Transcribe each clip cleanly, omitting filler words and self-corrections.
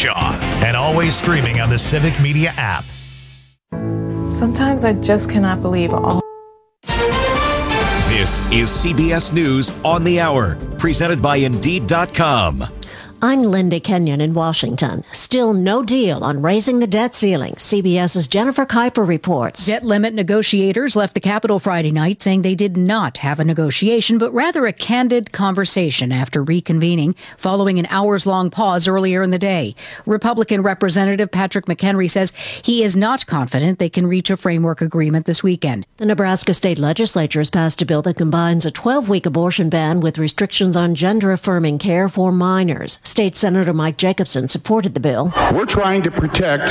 Bradshaw, and always streaming on the Civic Media app. Sometimes I just cannot believe all. This is CBS News on the Hour, presented by Indeed.com. I'm Linda Kenyon in Washington. Still no deal on raising the debt ceiling. CBS's Jennifer Kuiper reports. Debt limit negotiators left the Capitol Friday night saying they did not have a negotiation, but rather a candid conversation after reconvening following an hours-long pause earlier in the day. Republican Representative Patrick McHenry says he is not confident they can reach a framework agreement this weekend. The Nebraska State Legislature has passed a bill that combines a 12-week abortion ban with restrictions on gender-affirming care for minors. State Senator Mike Jacobson supported the bill. We're trying to protect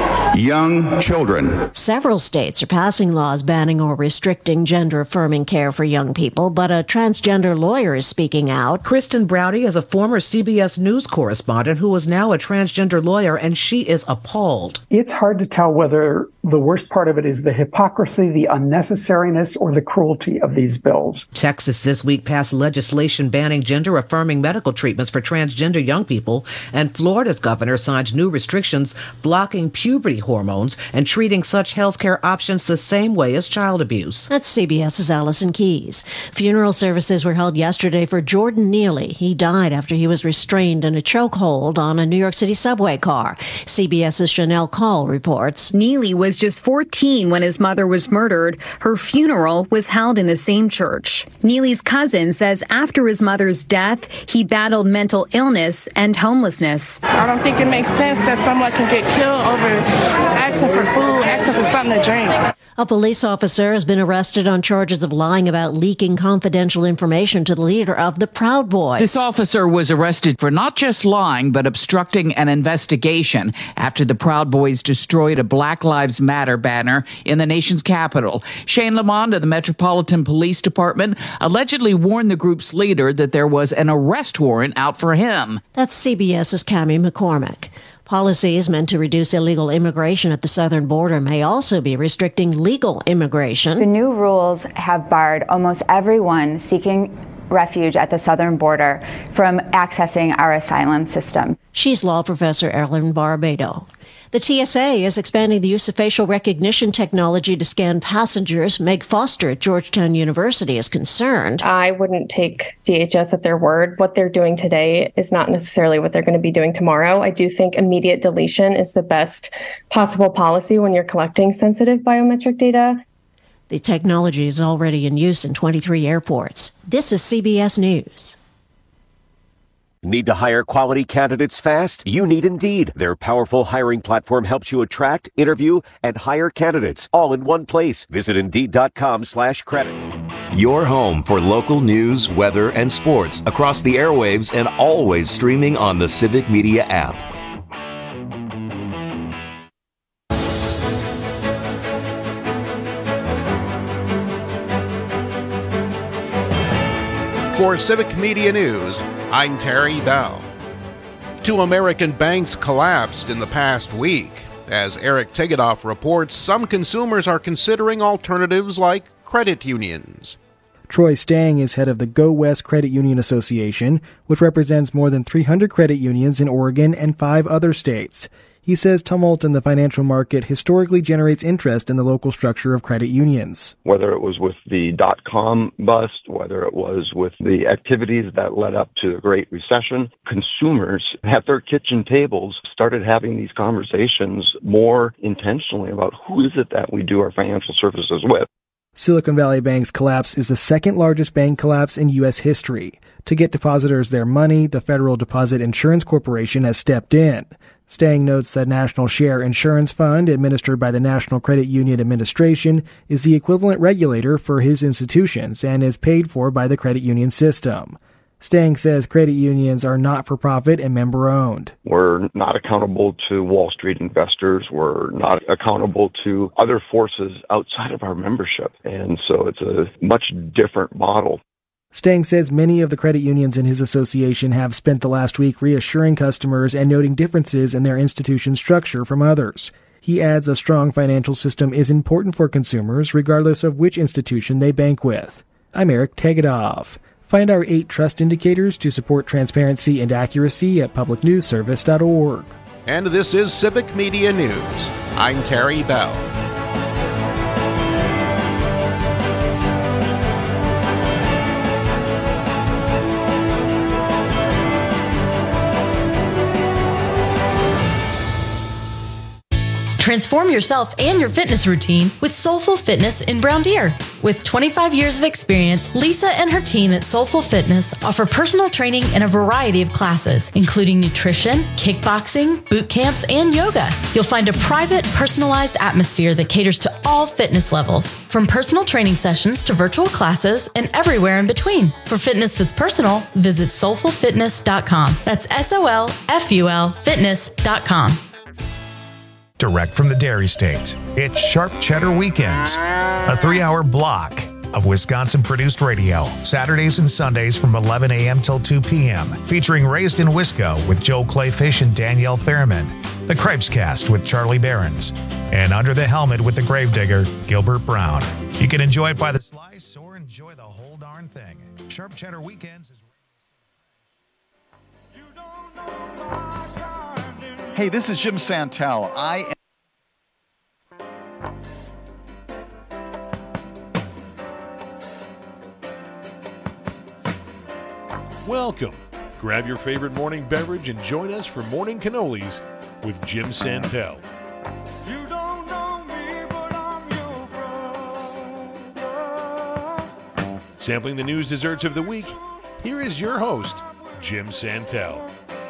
young children. Several states are passing laws banning or restricting gender-affirming care for young people, but a transgender lawyer is speaking out. Kristen Browdy is a former CBS News correspondent who is now a transgender lawyer, and she is appalled. It's hard to tell whether the worst part of it is the hypocrisy, the unnecessariness, or the cruelty of these bills. Texas this week passed legislation banning gender-affirming medical treatments for transgender young people, and Florida's governor signed new restrictions blocking puberty hormones and treating such healthcare options the same way as child abuse. That's CBS's Allison Keyes. Funeral services were held yesterday for Jordan Neely. He died after he was restrained in a chokehold on a New York City subway car. CBS's Chanel Call reports. Neely was just 14 when his mother was murdered. Her funeral was held in the same church. Neely's cousin says after his mother's death, he battled mental illness and homelessness. I don't think it makes sense that someone can get killed over asking for food, asking for something to drink. A police officer has been arrested on charges of lying about leaking confidential information to the leader of the Proud Boys. This officer was arrested for not just lying, but obstructing an investigation after the Proud Boys destroyed a Black Lives Matter banner in the nation's capital. Shane Lamond of the Metropolitan Police Department allegedly warned the group's leader that there was an arrest warrant out for him. That's CBS's Cammie McCormick. Policies meant to reduce illegal immigration at the southern border may also be restricting legal immigration. The new rules have barred almost everyone seeking refuge at the southern border from accessing our asylum system. She's law professor Ellen Barbado. The TSA is expanding the use of facial recognition technology to scan passengers. Meg Foster at Georgetown University is concerned. I wouldn't take DHS at their word. What they're doing today is not necessarily what they're going to be doing tomorrow. I do think immediate deletion is the best possible policy when you're collecting sensitive biometric data. The technology is already in use in 23 airports. This is CBS News. Need to hire quality candidates fast? You need Indeed. Their powerful hiring platform helps you attract, interview, and hire candidates all in one place. Visit Indeed.com/credit. Your home for local news, weather, and sports across the airwaves and always streaming on the Civic Media app. For Civic Media News, I'm Terry Bell. 2 American banks collapsed in the past week. As Eric Tegedoff reports, some consumers are considering alternatives like credit unions. Troy Stang is head of the Go West Credit Union Association, which represents more than 300 credit unions in Oregon and 5 other states. He says tumult in the financial market historically generates interest in the local structure of credit unions. Whether it was with the dot-com bust, whether it was with the activities that led up to the Great Recession, consumers at their kitchen tables started having these conversations more intentionally about who is it that we do our financial services with. Silicon Valley Bank's collapse is the second largest bank collapse in U.S. history. To get depositors their money, the Federal Deposit Insurance Corporation has stepped in. Stang notes that National Share Insurance Fund, administered by the National Credit Union Administration, is the equivalent regulator for his institutions and is paid for by the credit union system. Stang says credit unions are not-for-profit and member-owned. We're not accountable to Wall Street investors. We're not accountable to other forces outside of our membership. And so it's a much different model. Stang says many of the credit unions in his association have spent the last week reassuring customers and noting differences in their institution's structure from others. He adds a strong financial system is important for consumers regardless of which institution they bank with. I'm Eric Tegedoff. Find our 8 trust indicators to support transparency and accuracy at publicnewsservice.org. and this is Civic Media News. I'm Terry Bell. Transform yourself and your fitness routine with Soulful Fitness in Brown Deer. With 25 years of experience, Lisa and her team at Soulful Fitness offer personal training in a variety of classes, including nutrition, kickboxing, boot camps, and yoga. You'll find a private, personalized atmosphere that caters to all fitness levels, from personal training sessions to virtual classes and everywhere in between. For fitness that's personal, visit soulfulfitness.com. That's SOLFUL fitness.com. Direct from the Dairy State, it's Sharp Cheddar Weekends, a 3-hour block of Wisconsin-produced radio, Saturdays and Sundays from 11 a.m. till 2 p.m., featuring Raised in Wisco with Joe Clayfish and Danielle Fairman, The Cripescast with Charlie Behrens, and Under the Helmet with the Gravedigger, Gilbert Brown. You can enjoy it by the slice or enjoy the whole darn thing. Sharp Cheddar Weekends is... Hey, this is Jim Santel. Welcome. Grab your favorite morning beverage and join us for Morning Cannolis with Jim Santel. You don't know me, but I'm your brother. Sampling the news desserts of the week, here is your host, Jim Santel.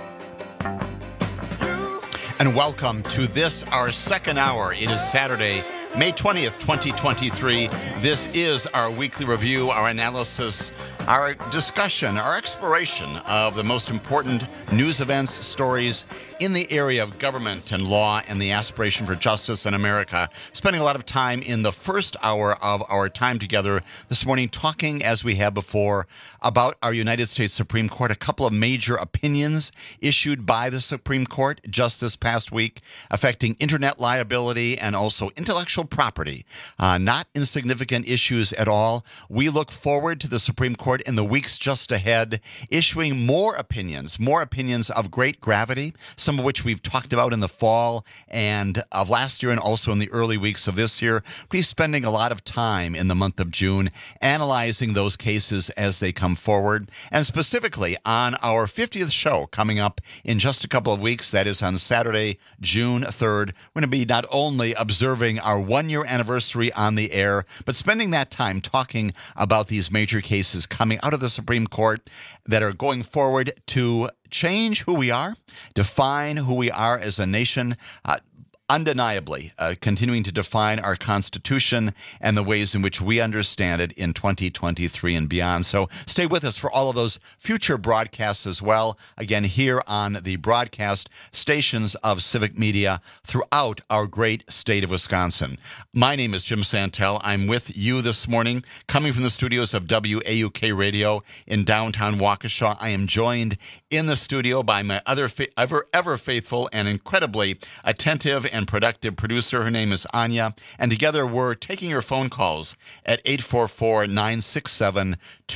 And welcome to this, our second hour. It is Saturday, May 20th, 2023. This is our weekly review, our analysis, our discussion, our exploration of the most important news events, stories in the area of government and law and the aspiration for justice in America. Spending a lot of time in the first hour of our time together this morning talking, as we have before, about our United States Supreme Court. A couple of major opinions issued by the Supreme Court just this past week affecting internet liability and also intellectual property. Not insignificant issues at all. We look forward to the Supreme Court in the weeks just ahead issuing more opinions of great gravity, some of which we've talked about in the fall and of last year and also in the early weeks of this year. We're spending a lot of time in the month of June analyzing those cases as they come forward. And specifically on our 50th show coming up in just a couple of weeks, that is on Saturday, June 3rd, we're going to be not only observing our one-year anniversary on the air, but spending that time talking about these major cases coming out of the Supreme Court that are going forward to change who we are, define who we are as a nation, undeniably continuing to define our Constitution and the ways in which we understand it in 2023 and beyond. So stay with us for all of those future broadcasts as well, again, here on the broadcast stations of Civic Media throughout our great state of Wisconsin. My name is Jim Santel. I'm with you this morning, coming from the studios of WAUK Radio in downtown Waukesha. I am joined in the studio by my other ever faithful and incredibly attentive and productive producer. Her name is Anya, and together we're taking your phone calls at 844-967-2789,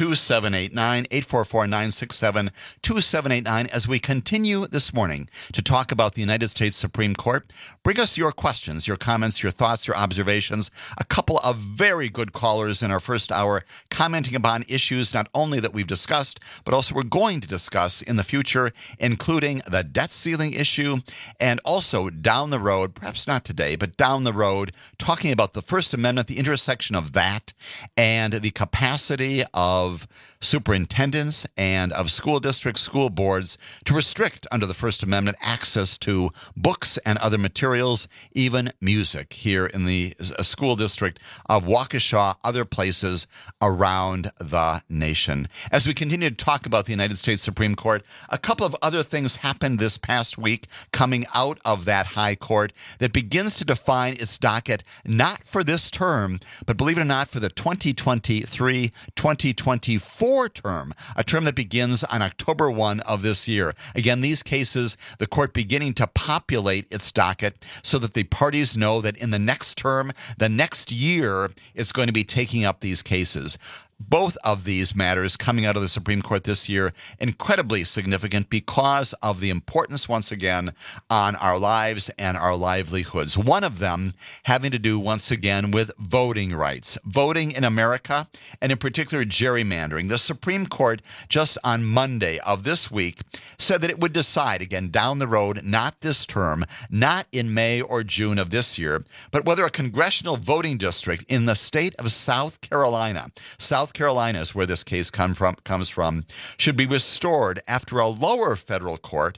844-967-2789 as we continue this morning to talk about the United States Supreme Court. Bring us your questions, your comments, your thoughts, your observations. A couple of very good callers in our first hour commenting upon issues not only that we've discussed, but also we're going to discuss in the future, including the debt ceiling issue and also down the road, perhaps not today, but down the road, talking about the First Amendment, the intersection of that and the capacity of superintendents and of school districts, school boards to restrict under the First Amendment access to books and other materials, even music here in the school district of Waukesha, other places around the nation. As we continue to talk about the United States Supreme Court, a couple of other things happened this past week coming out of that high court that begins to define its docket, not for this term, but believe it or not, for the 2023-2024 term, a term that begins on October 1 of this year. Again, these cases, the court beginning to populate its docket so that the parties know that in the next term, the next year, it's going to be taking up these cases. Both of these matters coming out of the Supreme Court this year, incredibly significant because of the importance, once again, on our lives and our livelihoods. One of them having to do, once again, with voting rights. Voting in America, and in particular gerrymandering. The Supreme Court, just on Monday of this week, said that it would decide, again, down the road, not this term, not in May or June of this year, but whether a congressional voting district in the state of South Carolina is where this case comes from, should be restored after a lower federal court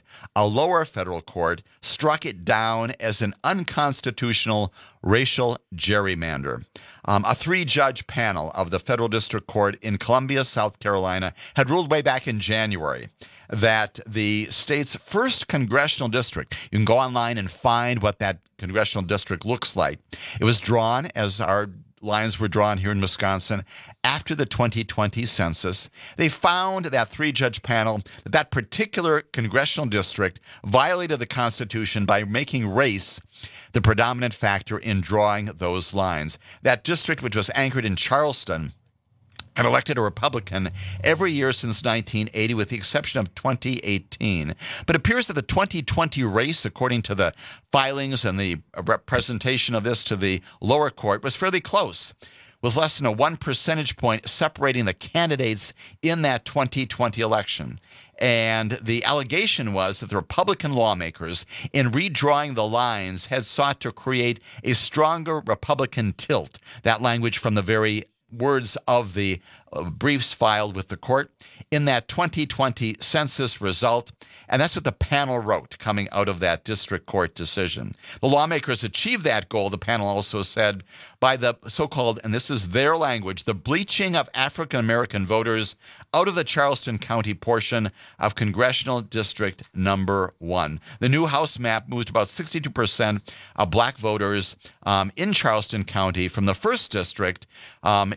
struck it down as an unconstitutional racial gerrymander. A three-judge panel of the federal district court in Columbia, South Carolina, had ruled way back in January that the state's first congressional district, you can go online and find what that congressional district looks like. It was drawn, as our lines were drawn here in Wisconsin, after the 2020 census. They found, that three-judge panel, that particular congressional district violated the Constitution by making race the predominant factor in drawing those lines. That district, which was anchored in Charleston, had elected a Republican every year since 1980, with the exception of 2018. But it appears that the 2020 race, according to the filings and the representation of this to the lower court, was fairly close, with less than a 1 percentage point separating the candidates in that 2020 election. And the allegation was that the Republican lawmakers, in redrawing the lines, had sought to create a stronger Republican tilt. That language from the very words of the briefs filed with the court in that 2020 census result. And that's what the panel wrote coming out of that district court decision. The lawmakers achieved that goal, the panel also said, by the so-called, and this is their language, the bleaching of African-American voters out of the Charleston County portion of Congressional District Number 1. The new House map moved about 62% of black voters in Charleston County from the 1st District to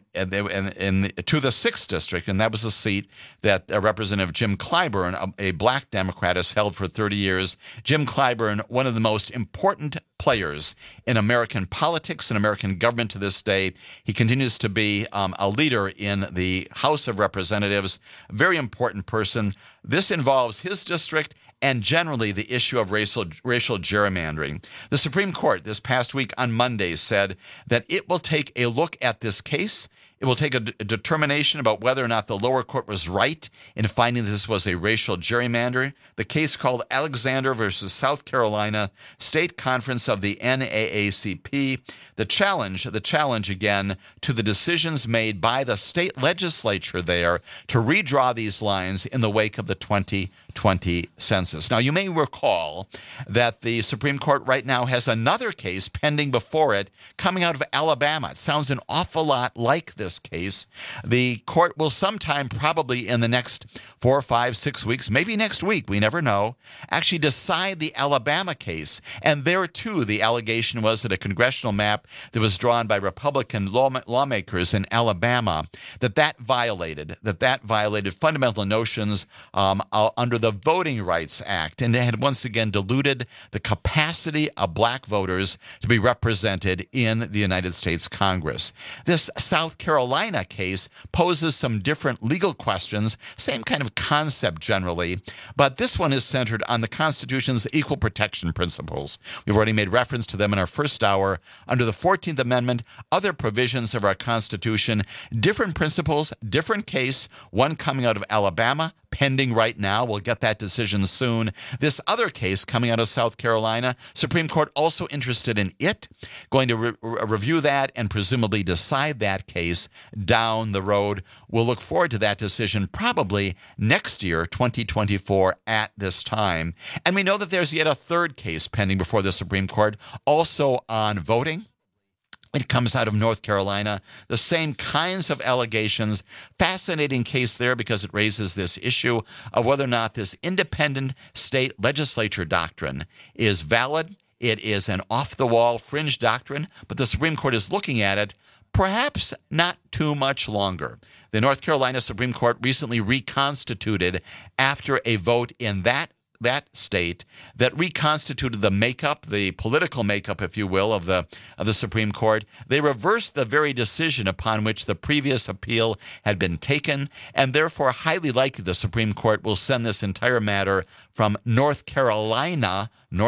the 6th District, and that was a seat that Representative Jim Clyburn, a black Democrat, has held for 30 years. Jim Clyburn, one of the most important players in American politics and American government to this day. He continues to be a leader in the House of Representatives, a very important person. This involves his district and generally the issue of racial gerrymandering. The Supreme Court this past week on Monday said that it will take a look at this case. It will take a determination about whether or not the lower court was right in finding that this was a racial gerrymander. The case called Alexander versus South Carolina State Conference of the NAACP. The challenge again to the decisions made by the state legislature there to redraw these lines in the wake of the 2020 census. Now, you may recall that the Supreme Court right now has another case pending before it coming out of Alabama. It sounds an awful lot like this case. The court will sometime, probably in the next 4, 5, 6 weeks, maybe next week, we never know, actually decide the Alabama case. And there, too, the allegation was that a congressional map that was drawn by Republican lawmakers in Alabama, that violated fundamental notions under the Voting Rights Act, and it had once again diluted the capacity of black voters to be represented in the United States Congress. This South Carolina case poses some different legal questions, same kind of concept generally, but this one is centered on the Constitution's equal protection principles. We've already made reference to them in our first hour. Under the 14th Amendment, other provisions of our Constitution, different principles, different case, one coming out of Alabama, pending right now. We'll get that decision soon. This other case coming out of South Carolina, Supreme Court also interested in it, going to review that and presumably decide that case down the road. We'll look forward to that decision probably next year, 2024, at this time. And we know that there's yet a third case pending before the Supreme Court, also on voting. It comes out of North Carolina. The same kinds of allegations. Fascinating case there because it raises this issue of whether or not this independent state legislature doctrine is valid. It is an off-the-wall fringe doctrine, but the Supreme Court is looking at it perhaps not too much longer. The North Carolina Supreme Court recently reconstituted after a vote in that state that reconstituted the makeup, the political makeup, if you will, of the Supreme Court. They reversed the very decision upon which the previous appeal had been taken, and therefore highly likely the Supreme Court will send this entire matter from North Carolina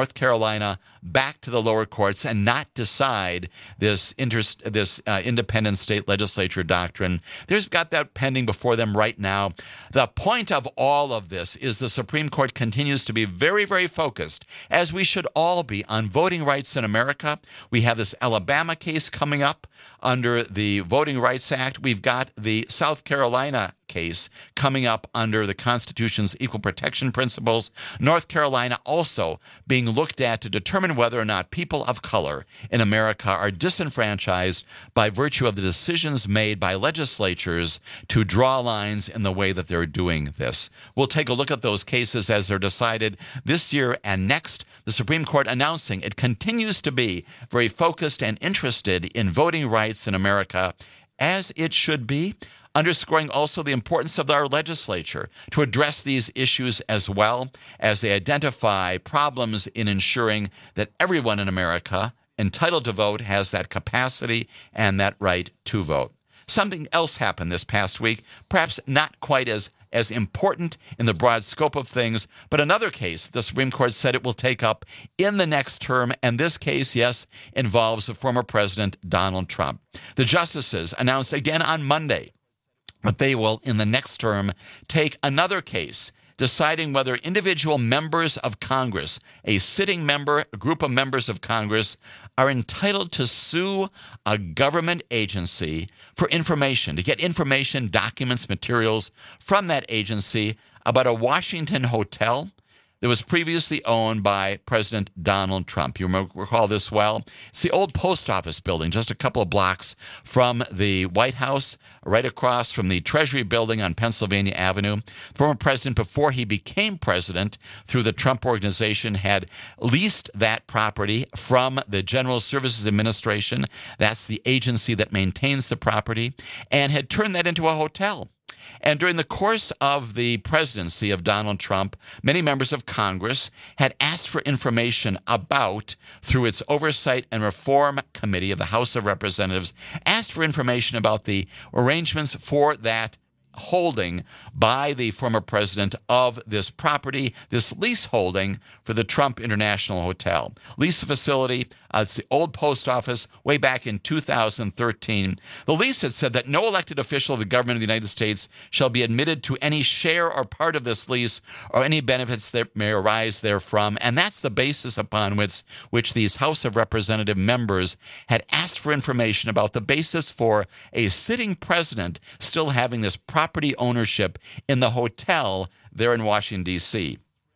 back to the lower courts and not decide this independent state legislature doctrine. They've got that pending before them right now. The point of all of this is the Supreme Court continues to be very, very focused, as we should all be, on voting rights in America. We have this Alabama case coming up under the Voting Rights Act. We've got the South Carolina case coming up under the Constitution's equal protection principles. North Carolina also being looked at to determine whether or not people of color in America are disenfranchised by virtue of the decisions made by legislatures to draw lines in the way that they're doing this. We'll take a look at those cases as they're decided this year and next. The Supreme Court announcing it continues to be very focused and interested in voting rights in America, as it should be, underscoring also the importance of our legislature to address these issues as well as they identify problems in ensuring that everyone in America entitled to vote has that capacity and that right to vote. Something else happened this past week, perhaps not quite as important in the broad scope of things, but another case the Supreme Court said it will take up in the next term, and this case, yes, involves the former President Donald Trump. The justices announced again on Monday that they will, in the next term, take another case deciding whether individual members of Congress, a sitting member, a group of members of Congress, are entitled to sue a government agency for information, to get information, documents, materials from that agency about a Washington hotel that was previously owned by President Donald Trump. You recall this well. It's the old post office building just a couple of blocks from the White House, right across from the Treasury building on Pennsylvania Avenue. Former president, before he became president, through the Trump Organization, had leased that property from the General Services Administration. That's the agency that maintains the property, and had turned that into a hotel. And during the course of the presidency of Donald Trump, many members of Congress had asked for information about, through its Oversight and Reform Committee of the House of Representatives, asked for information about the arrangements for that holding by the former president of this property, this lease holding for the Trump International Hotel. Lease facility, it's the old post office, way back in 2013. The lease had said that no elected official of the government of the United States shall be admitted to any share or part of this lease or any benefits that may arise therefrom. And that's the basis upon which these House of Representative members had asked for information about the basis for a sitting president still having this property ownership in the hotel there in Washington, D.C.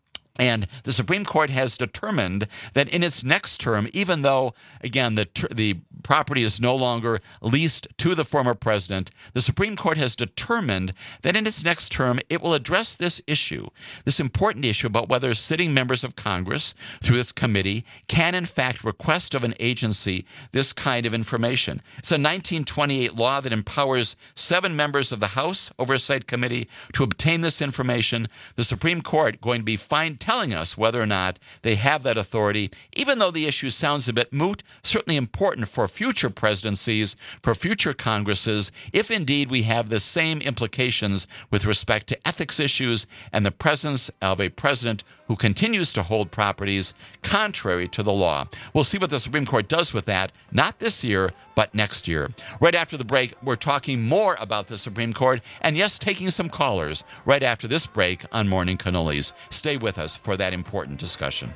And the Supreme Court has determined that in its next term, even though, again, the property is no longer leased to the former president, the Supreme Court has determined that in its next term, it will address this issue, this important issue about whether sitting members of Congress, through this committee, can in fact request of an agency this kind of information. It's a 1928 law that empowers 7 members of the House Oversight Committee to obtain this information. The Supreme Court going to be telling us whether or not they have that authority, even though the issue sounds a bit moot, certainly important for future presidencies, for future Congresses, if indeed we have the same implications with respect to ethics issues and the presence of a president who continues to hold properties contrary to the law. We'll see what the Supreme Court does with that, not this year, but next year. Right after the break, we're talking more about the Supreme Court, and yes, taking some callers right after this break on Morning Cannolis. Stay with us for that important discussion.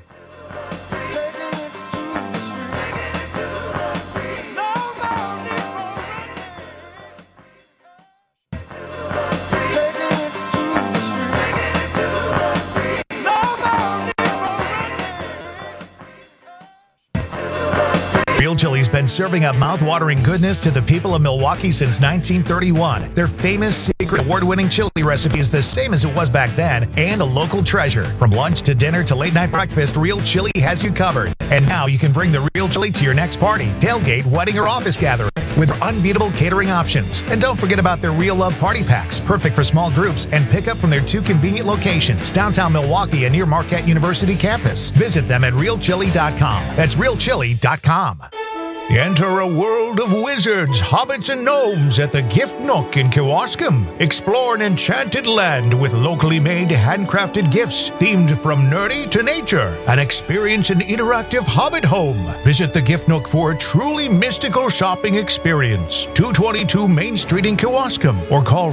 Real Chili's been serving up mouth-watering goodness to the people of Milwaukee since 1931. Their famous secret award-winning chili recipe is the same as it was back then and a local treasure. From lunch to dinner to late-night breakfast, Real Chili has you covered. And now you can bring the Real Chili to your next party, tailgate, wedding, or office gathering. with unbeatable catering options. And don't forget about their Real Love Party Packs, perfect for small groups, and pick up from their 2 convenient locations, downtown Milwaukee and near Marquette University campus. Visit them at realchili.com. That's realchili.com. Enter a world of wizards, hobbits, and gnomes at the Gift Nook in Kewaskum. Explore an enchanted land with locally made, handcrafted gifts themed from nerdy to nature, and experience an interactive hobbit home. Visit the Gift Nook for a truly mystical shopping experience. 222 Main Street in Kewaskum, or call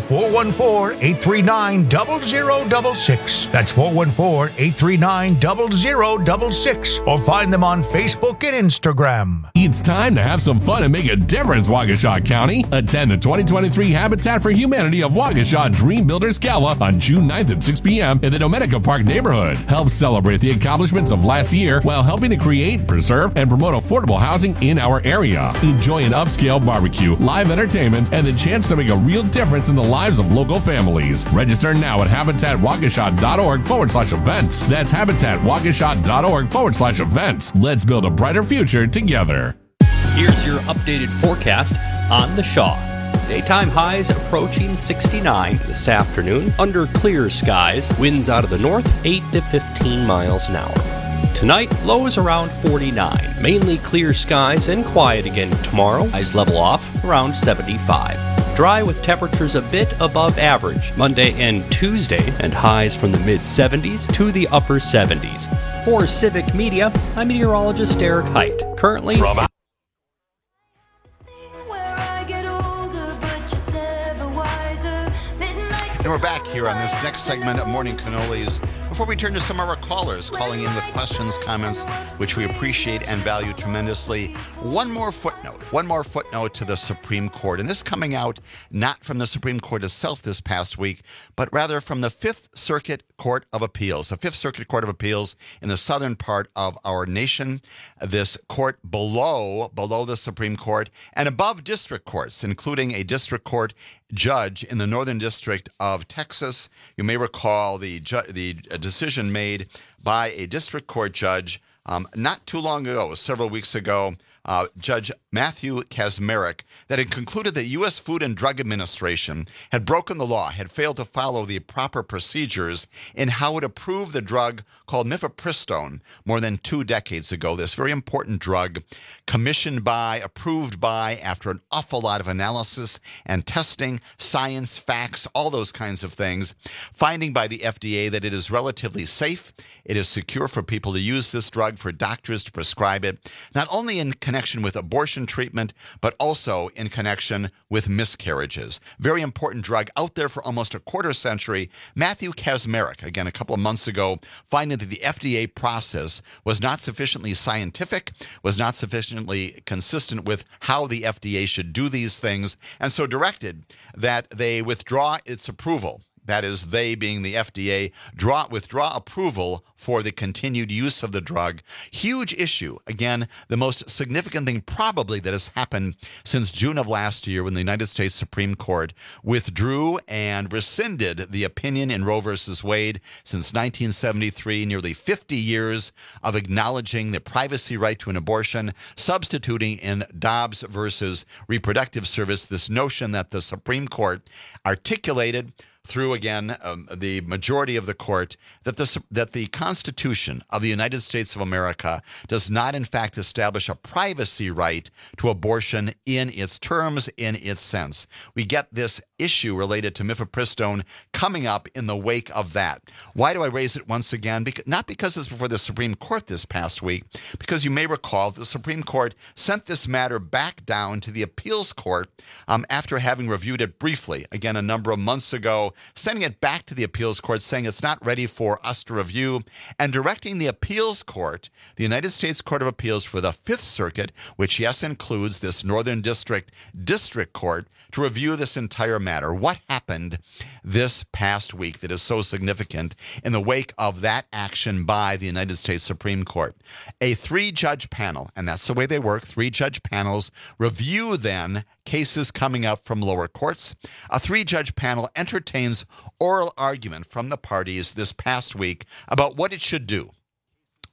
414-839-0066. That's 414-839-0066, or find them on Facebook and Instagram. It's time to have some fun and make a difference, Waukesha County. Attend the 2023 Habitat for Humanity of Waukesha Dream Builders Gala on June 9th at 6 p.m. in the Domenica Park neighborhood. Help celebrate the accomplishments of last year while helping to create, preserve, and promote affordable housing in our area. Enjoy an upscale barbecue, live entertainment, and the chance to make a real difference in the lives of local families. Register now at habitatwaukesha.org/events. That's habitatwaukesha.org/events. Let's build a brighter future together. Here's your updated forecast on the Shaw. Daytime highs approaching 69 this afternoon under clear skies. Winds out of the north 8 to 15 miles an hour. Tonight, lows around 49. Mainly clear skies and quiet again tomorrow. Highs level off around 75. Dry with temperatures a bit above average Monday and Tuesday, and highs from the mid-70s to the upper 70s. For Civic Media, I'm meteorologist Derek Height. Currently... And we're back here on this next segment of Morning Cannolis. Before we turn to some of our callers calling in with questions, comments, which we appreciate and value tremendously, one more footnote to the Supreme Court. And this coming out not from the Supreme Court itself this past week, but rather from the Fifth Circuit Court of Appeals. The Fifth Circuit Court of Appeals in the southern part of our nation. This court below the Supreme Court and above district courts, including a district court judge in the Northern District of Texas. You may recall the decision made by a district court judge not too long ago, several weeks ago, Judge Matthew Kacsmaryk, that had concluded that U.S. Food and Drug Administration had broken the law, had failed to follow the proper procedures in how it approved the drug called mifepristone more than 2 decades ago. This very important drug commissioned by, approved by, after an awful lot of analysis and testing, science, facts, all those kinds of things, finding by the FDA that it is relatively safe, it is secure for people to use this drug, for doctors to prescribe it, not only in connection with abortion treatment, but also in connection with miscarriages. Very important drug out there for almost a quarter century. Matthew Kacsmaryk, again, a couple of months ago, finding that the FDA process was not sufficiently scientific, was not sufficiently consistent with how the FDA should do these things, and so directed that they withdraw its approval. That is, they being the FDA, withdraw approval for the continued use of the drug. Huge issue. Again, the most significant thing probably that has happened since June of last year when the United States Supreme Court withdrew and rescinded the opinion in Roe v. Wade since 1973, nearly 50 years of acknowledging the privacy right to an abortion, substituting in Dobbs versus reproductive service this notion that the Supreme Court articulated through, again, the majority of the court, that the Constitution of the United States of America does not, in fact, establish a privacy right to abortion in its terms, in its sense. We get this issue related to mifepristone coming up in the wake of that. Why do I raise it once again? Not because it's before the Supreme Court this past week, because you may recall the Supreme Court sent this matter back down to the appeals court after having reviewed it briefly, again, a number of months ago, sending it back to the appeals court, saying it's not ready for us to review, and directing the appeals court, the United States Court of Appeals for the Fifth Circuit, which, yes, includes this Northern District Court, to review this entire matter. What happened this past week that is so significant in the wake of that action by the United States Supreme Court? A 3-judge panel, and that's the way they work, 3-judge panels review then cases coming up from lower courts. A 3-judge panel entertains oral argument from the parties this past week about what it should do.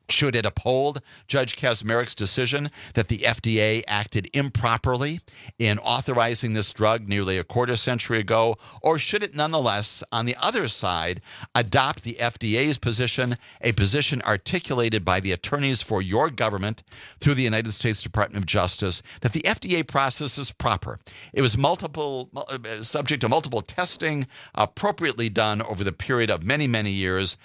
Should it uphold Judge Kaczmarek's decision that the FDA acted improperly in authorizing this drug nearly a quarter century ago? Or should it nonetheless, on the other side, adopt the FDA's position, a position articulated by the attorneys for your government through the United States Department of Justice, that the FDA process is proper? It was subject to multiple testing, appropriately done over the period of many, many years,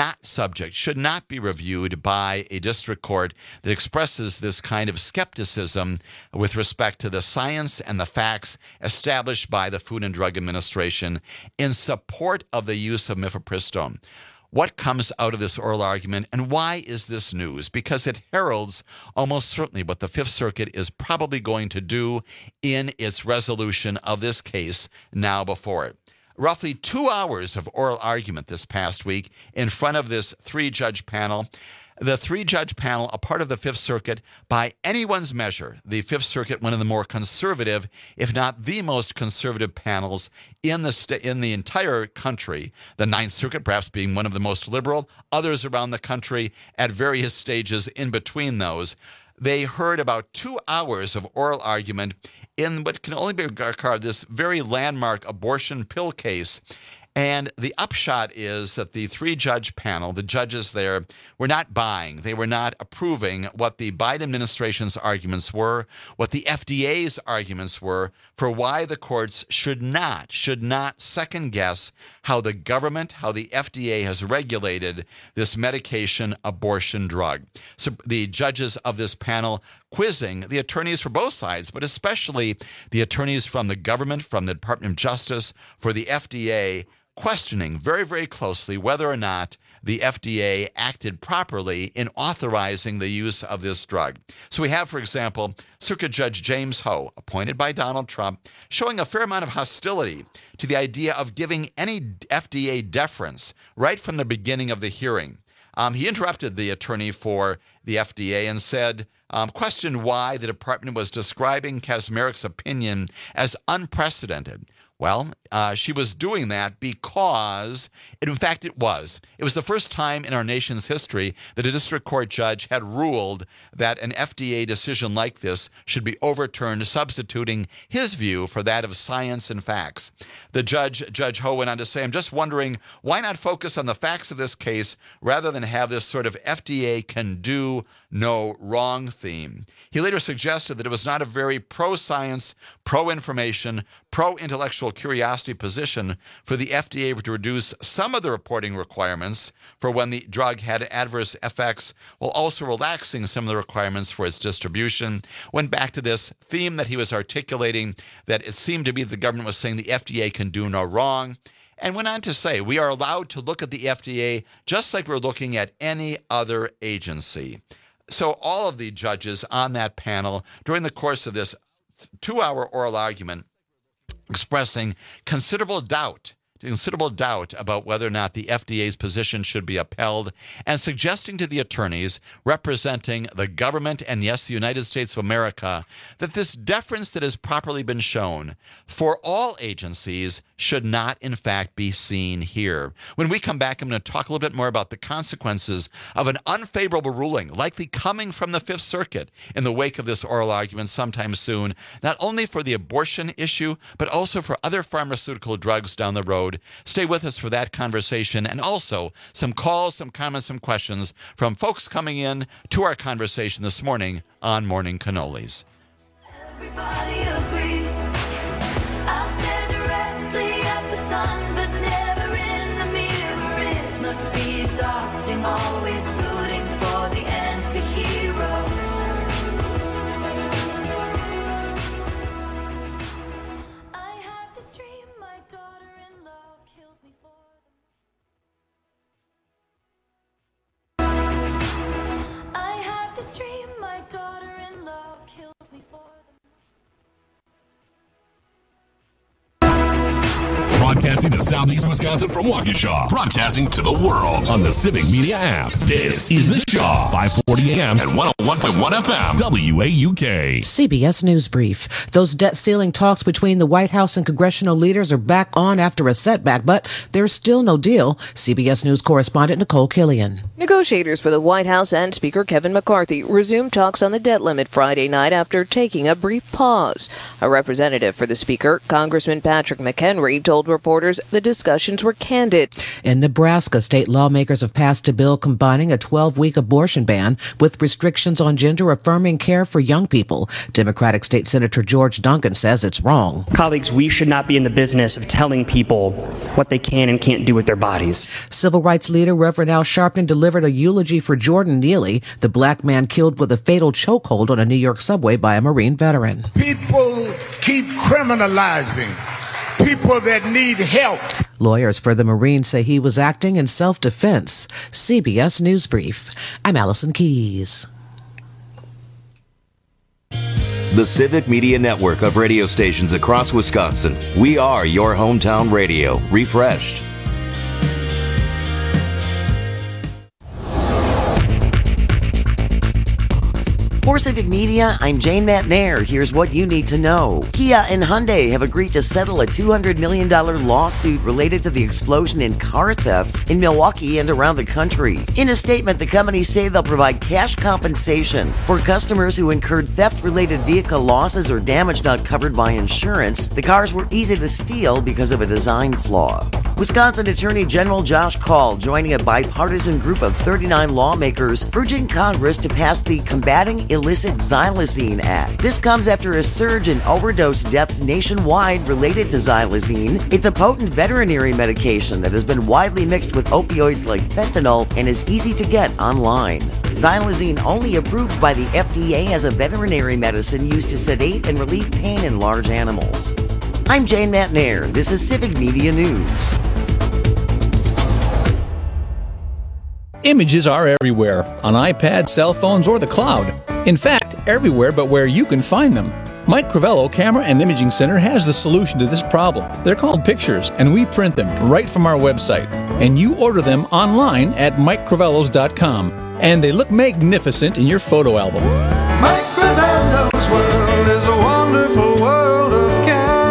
should not be reviewed by a district court that expresses this kind of skepticism with respect to the science and the facts established by the Food and Drug Administration in support of the use of mifepristone. What comes out of this oral argument, and why is this news? Because it heralds almost certainly what the Fifth Circuit is probably going to do in its resolution of this case now before it. Roughly 2 hours of oral argument this past week in front of this three-judge panel. The three-judge panel, a part of the Fifth Circuit, by anyone's measure, the Fifth Circuit, one of the more conservative, if not the most conservative panels in the entire country. The Ninth Circuit perhaps being one of the most liberal, others around the country at various stages in between those. They heard about 2 hours of oral argument in what can only be regarded this very landmark abortion pill case. And the upshot is that the three-judge panel, the judges there, were not buying. They were not approving what the Biden administration's arguments were, what the FDA's arguments were for why the courts should not second-guess how the government, how the FDA has regulated this medication abortion drug. So the judges of this panel quizzing the attorneys for both sides, but especially the attorneys from the government, from the Department of Justice, for the FDA, questioning very, very closely whether or not the FDA acted properly in authorizing the use of this drug. So we have, for example, Circuit Judge James Ho, appointed by Donald Trump, showing a fair amount of hostility to the idea of giving any FDA deference right from the beginning of the hearing. He interrupted the attorney for the FDA and said, questioned why the department was describing Kaczmarek's opinion as unprecedented. Well, she was doing that because, in fact, it was. It was the first time in our nation's history that a district court judge had ruled that an FDA decision like this should be overturned, substituting his view for that of science and facts. The Judge Ho, went on to say, I'm just wondering, why not focus on the facts of this case rather than have this sort of FDA can do no wrong theme? He later suggested that it was not a very pro-science, pro-information, pro-intellectual curiosity position for the FDA to reduce some of the reporting requirements for when the drug had adverse effects, while also relaxing some of the requirements for its distribution. Went back to this theme that he was articulating, that it seemed to be the government was saying the FDA can do no wrong, and went on to say we are allowed to look at the FDA just like we're looking at any other agency. So all of the judges on that panel during the course of this 2-hour oral argument expressing considerable doubt about whether or not the FDA's position should be upheld, and suggesting to the attorneys representing the government and, yes, the United States of America, that this deference that has properly been shown for all agencies should not, in fact, be seen here. When we come back, I'm going to talk a little bit more about the consequences of an unfavorable ruling likely coming from the Fifth Circuit in the wake of this oral argument sometime soon, not only for the abortion issue, but also for other pharmaceutical drugs down the road. Stay with us for that conversation, and also some calls, some comments, some questions from folks coming in to our conversation this morning on Morning Cannolis. Everybody agrees. I'll stare directly at the sun, but never in the mirror. It must be exhausting, always rooting for the anti-hero. Broadcasting to Southeast Wisconsin from Waukesha. Broadcasting to the world on the Civic Media app. This is The Shaw, 540 AM and 101.1 FM, WAUK. CBS News Brief. Those debt ceiling talks between the White House and congressional leaders are back on after a setback, but there's still no deal. CBS News correspondent Nicole Killian. Negotiators for the White House and Speaker Kevin McCarthy resumed talks on the debt limit Friday night after taking a brief pause. A representative for the Speaker, Congressman Patrick McHenry, told reporters the discussions were candid. In Nebraska, state lawmakers have passed a bill combining a 12-week abortion ban with restrictions on gender-affirming care for young people. Democratic State Senator George Duncan says it's wrong. Colleagues, we should not be in the business of telling people what they can and can't do with their bodies. Civil rights leader Reverend Al Sharpton delivered a eulogy for Jordan Neely, the black man killed with a fatal chokehold on a New York subway by a Marine veteran. People keep criminalizing people that need help. Lawyers for the Marine say he was acting in self-defense. CBS News Brief. I'm Allison Keys. The Civic Media Network of radio stations across Wisconsin. We are your hometown radio, refreshed. For Civic Media, I'm Jane Matnair. Here's what you need to know. Kia and Hyundai have agreed to settle a $200 million lawsuit related to the explosion in car thefts in Milwaukee and around the country. In a statement, the companies say they'll provide cash compensation for customers who incurred theft-related vehicle losses or damage not covered by insurance. The cars were easy to steal because of a design flaw. Wisconsin Attorney General Josh Kaul joining a bipartisan group of 39 lawmakers urging Congress to pass the Combating Illicit Xylazine Act. This comes after a surge in overdose deaths nationwide related to xylazine. It's a potent veterinary medication that has been widely mixed with opioids like fentanyl and is easy to get online. Xylazine only approved by the FDA as a veterinary medicine used to sedate and relieve pain in large animals. I'm Jane Matnair. This is Civic Media News. Images are everywhere, on iPads, cell phones, or the cloud. In fact, everywhere but where you can find them. Mike Crivello Camera and Imaging Center has the solution to this problem. They're called pictures, and we print them right from our website. And you order them online at MikeCrivellos.com. And they look magnificent in your photo album. Mike Crivello's world is a wonderful world of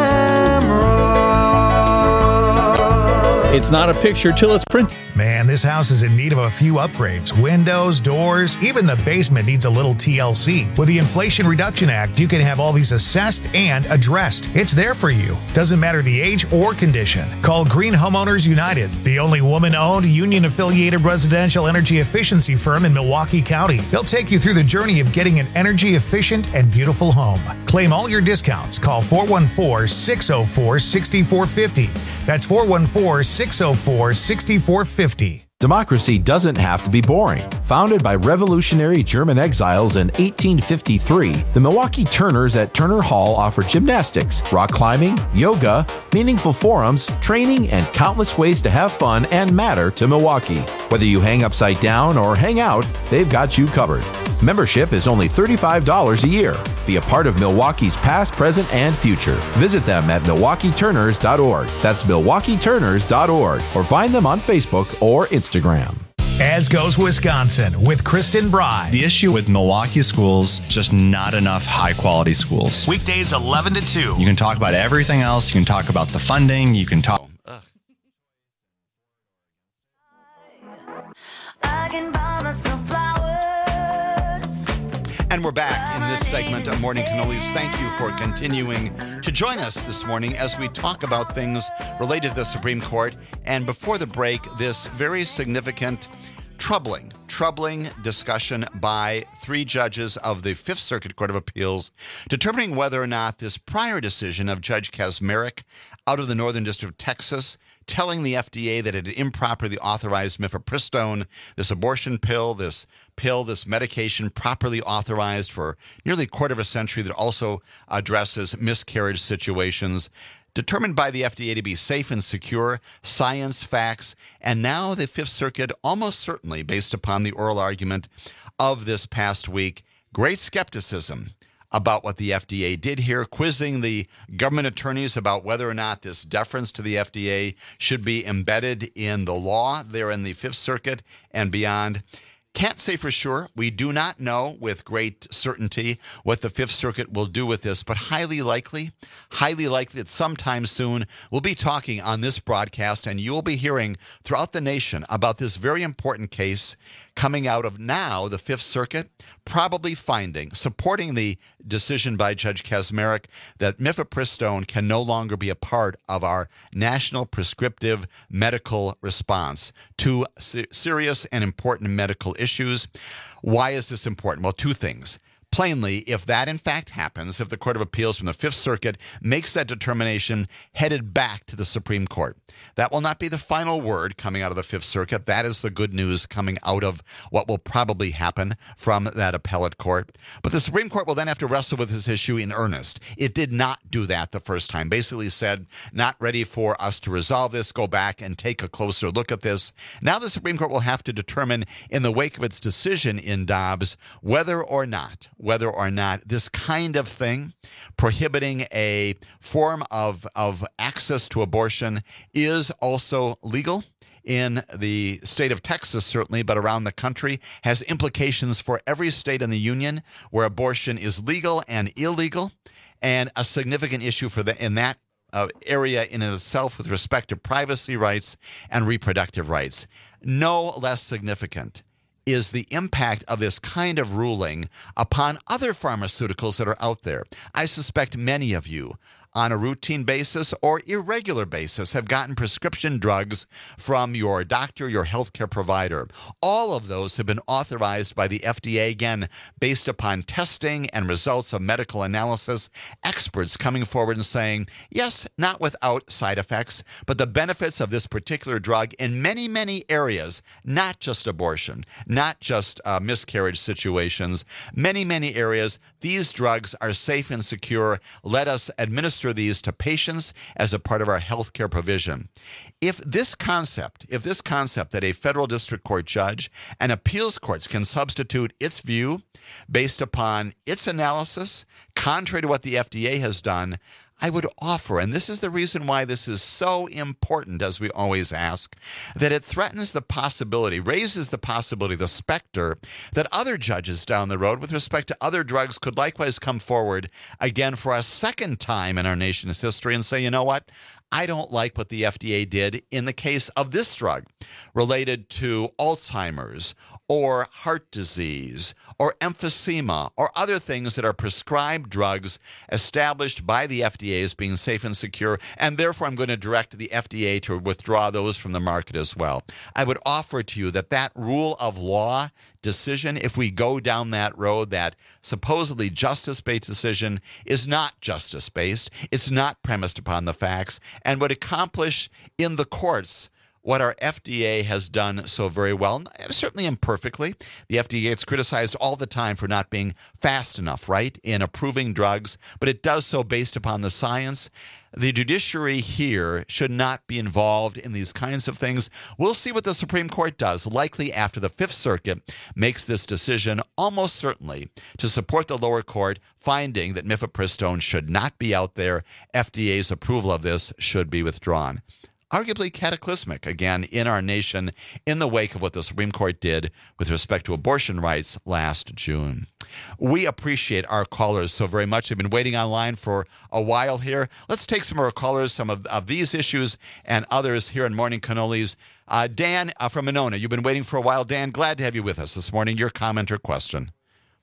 camera. It's not a picture till it's printed. Man, this house is in need of a few upgrades. Windows, doors, even the basement needs a little TLC. With the Inflation Reduction Act, you can have all these assessed and addressed. It's there for you. Doesn't matter the age or condition. Call Green Homeowners United, the only woman-owned, union-affiliated residential energy efficiency firm in Milwaukee County. They'll take you through the journey of getting an energy-efficient and beautiful home. Claim all your discounts. Call 414-604-6450. That's 414-604-6450. Democracy doesn't have to be boring. Founded by revolutionary German exiles in 1853, the Milwaukee Turners at Turner Hall offer gymnastics, rock climbing, yoga, meaningful forums, training, and countless ways to have fun and matter to Milwaukee. Whether you hang upside down or hang out, they've got you covered. Membership is only $35 a year. Be a part of Milwaukee's past, present, and future. Visit them at MilwaukeeTurners.org. That's MilwaukeeTurners.org. Or find them on Facebook or Instagram. As goes Wisconsin with Kristen Bride. The issue with Milwaukee schools, just not enough high-quality schools. Weekdays 11 to 2. You can talk about everything else. You can talk about the funding. You can talk... And we're back in this segment of Morning Cannolis. Thank you for continuing to join us this morning as we talk about things related to the Supreme Court. And before the break, this very significant, troubling discussion by 3 judges of the Fifth Circuit Court of Appeals determining whether or not this prior decision of Judge Kaczmarek out of the Northern District of Texas telling the FDA that it had improperly authorized mifepristone, this abortion pill, this medication properly authorized for nearly a quarter of a century that also addresses miscarriage situations, determined by the FDA to be safe and secure, science, facts, and now the Fifth Circuit, almost certainly based upon the oral argument of this past week, great skepticism about what the FDA did here, quizzing the government attorneys about whether or not this deference to the FDA should be embedded in the law there in the Fifth Circuit and beyond. Can't say for sure. We do not know with great certainty what the Fifth Circuit will do with this, but highly likely that sometime soon we'll be talking on this broadcast and you'll be hearing throughout the nation about this very important case coming out of now the Fifth Circuit, probably supporting the decision by Judge Kaczmarek that mifepristone can no longer be a part of our national prescriptive medical response to serious and important medical issues. Why is this important? Well, two things. Plainly, if that in fact happens, if the Court of Appeals from the Fifth Circuit makes that determination headed back to the Supreme Court, that will not be the final word coming out of the Fifth Circuit. That is the good news coming out of what will probably happen from that appellate court. But the Supreme Court will then have to wrestle with this issue in earnest. It did not do that the first time. Basically said, not ready for us to resolve this, go back and take a closer look at this. Now the Supreme Court will have to determine in the wake of its decision in Dobbs whether or not this kind of thing, prohibiting a form of access to abortion, is also legal in the state of Texas, certainly, but around the country, has implications for every state in the union where abortion is legal and illegal, and a significant issue in that area in itself with respect to privacy rights and reproductive rights. No less significant is the impact of this kind of ruling upon other pharmaceuticals that are out there. I suspect many of you on a routine basis or irregular basis have gotten prescription drugs from your doctor, your healthcare provider. All of those have been authorized by the FDA, again, based upon testing and results of medical analysis, experts coming forward and saying, yes, not without side effects, but the benefits of this particular drug in many, many areas, not just abortion, not just miscarriage situations, many, many areas, these drugs are safe and secure. Let us administer these to patients as a part of our healthcare provision. If this concept that a federal district court judge and appeals courts can substitute its view based upon its analysis, contrary to what the FDA has done, I would offer, and this is the reason why this is so important, as we always ask, that it threatens the possibility, raises the possibility, the specter, that other judges down the road with respect to other drugs could likewise come forward again for a second time in our nation's history and say, you know what? I don't like what the FDA did in the case of this drug related to Alzheimer's or heart disease or emphysema or other things that are prescribed drugs established by the FDA as being safe and secure, and therefore I'm going to direct the FDA to withdraw those from the market as well. I would offer to you that rule of law decision, if we go down that road, that supposedly justice-based decision is not justice-based, it's not premised upon the facts, and would accomplish in the courts what our FDA has done so very well, certainly imperfectly. The FDA gets criticized all the time for not being fast enough, right, in approving drugs, but it does so based upon the science. The judiciary here should not be involved in these kinds of things. We'll see what the Supreme Court does, likely after the Fifth Circuit makes this decision, almost certainly to support the lower court, finding that mifepristone should not be out there. FDA's approval of this should be withdrawn. Arguably cataclysmic, again, in our nation in the wake of what the Supreme Court did with respect to abortion rights last June. We appreciate our callers so very much. They've been waiting online for a while here. Let's take some of our callers, some of these issues and others here in Morning Cannolis. Dan from Monona, you've been waiting for a while. Dan, glad to have you with us this morning. Your comment or question?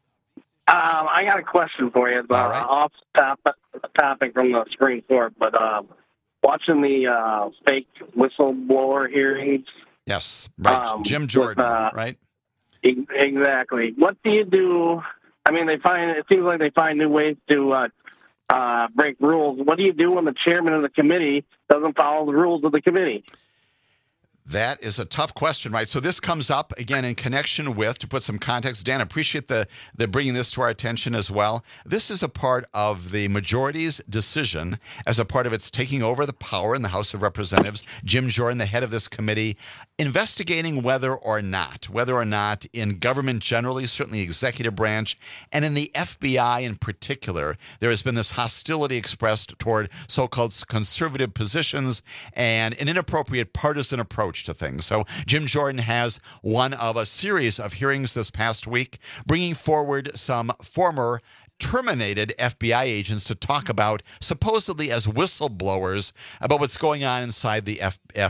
I got a question for you. It's off topic from the Supreme Court, but watching the fake whistleblower hearings. Yes, right. Jim Jordan, right? Exactly. What do you do? I mean, it seems like they find new ways to break rules. What do you do when the chairman of the committee doesn't follow the rules of the committee? That is a tough question, right? So this comes up again in connection with, to put some context, Dan, I appreciate the bringing this to our attention as well. This is a part of the majority's decision as a part of its taking over the power in the House of Representatives. Jim Jordan, the head of this committee, investigating whether or not in government generally, certainly executive branch, and in the FBI in particular, there has been this hostility expressed toward so-called conservative positions and an inappropriate partisan approach to things. So Jim Jordan has one of a series of hearings this past week, bringing forward some former terminated FBI agents to talk about, supposedly as whistleblowers, about what's going on inside the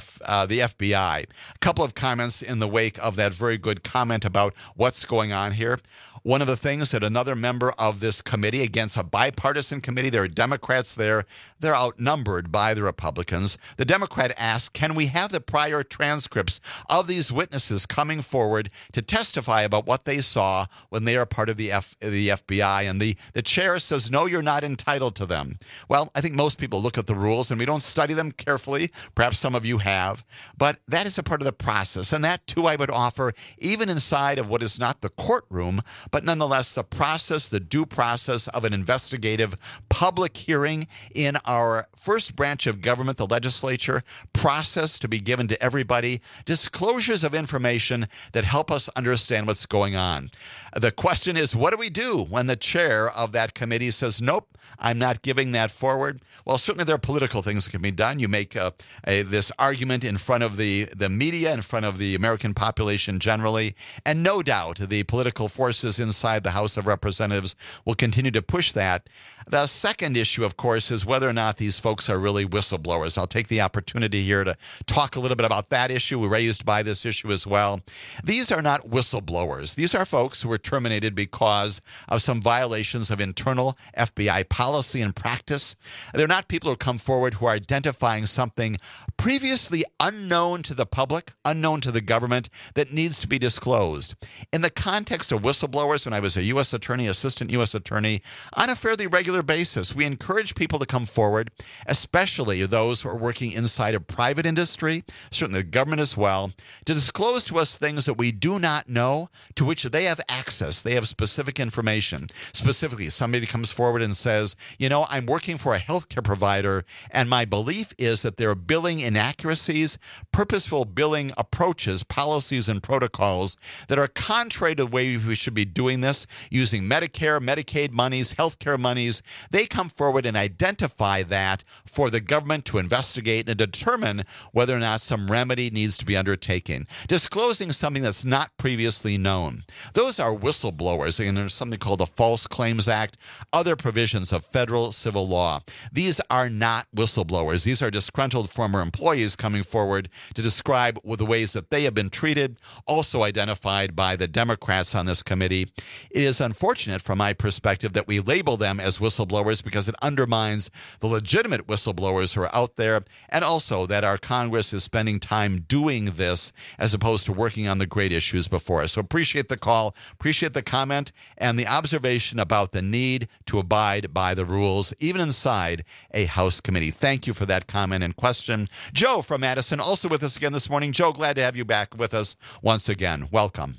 FBI. A couple of comments in the wake of that very good comment about what's going on here. One of the things that another member of this committee, against a bipartisan committee, there are Democrats there, they're outnumbered by the Republicans. The Democrat asked, can we have the prior transcripts of these witnesses coming forward to testify about what they saw when they are part of the FBI? And the chair says, no, you're not entitled to them. Well, I think most people look at the rules and we don't study them carefully. Perhaps some of you have. But that is a part of the process. And that, too, I would offer, even inside of what is not the courtroom, but nonetheless, the process, the due process of an investigative public hearing in our first branch of government, the legislature, process to be given to everybody, disclosures of information that help us understand what's going on. The question is, what do we do when the chair of that committee says, nope, I'm not giving that forward? Well, certainly there are political things that can be done. You make this argument in front of the media, in front of the American population generally, and no doubt the political forces inside the House of Representatives will continue to push that. The second issue, of course, is whether or not these folks are really whistleblowers. I'll take the opportunity here to talk a little bit about that issue. We're raised by this issue as well. These are not whistleblowers. These are folks who were terminated because of some violations of internal FBI policy and practice. They're not people who come forward who are identifying something previously unknown to the public, unknown to the government, that needs to be disclosed. In the context of whistleblowers, when I was a U.S. attorney, assistant U.S. attorney, on a fairly regular basis, we encourage people to come forward, especially those who are working inside of private industry, certainly the government as well, to disclose to us things that we do not know, to which they have access. They have specific information. Specifically, somebody comes forward and says, you know, I'm working for a healthcare provider, and my belief is that there are billing inaccuracies, purposeful billing approaches, policies, and protocols that are contrary to the way we should be doing this, using Medicare, Medicaid monies, healthcare monies. They come forward and identify that for the government to investigate and determine whether or not some remedy needs to be undertaken. Disclosing something that's not previously known. Those are whistleblowers, and there's something called the False Claims Act, other provisions of federal civil law. These are not whistleblowers. These are disgruntled former employees coming forward to describe the ways that they have been treated, also identified by the Democrats on this committee. It is unfortunate from my perspective that we label them as whistleblowers because it undermines the legitimate whistleblowers who are out there, and also that our Congress is spending time doing this as opposed to working on the great issues before us. So appreciate the call, appreciate the comment, and the observation about the need to abide by the rules, even inside a House committee. Thank you for that comment and question. Joe from Madison, also with us again this morning. Joe, glad to have you back with us once again. Welcome.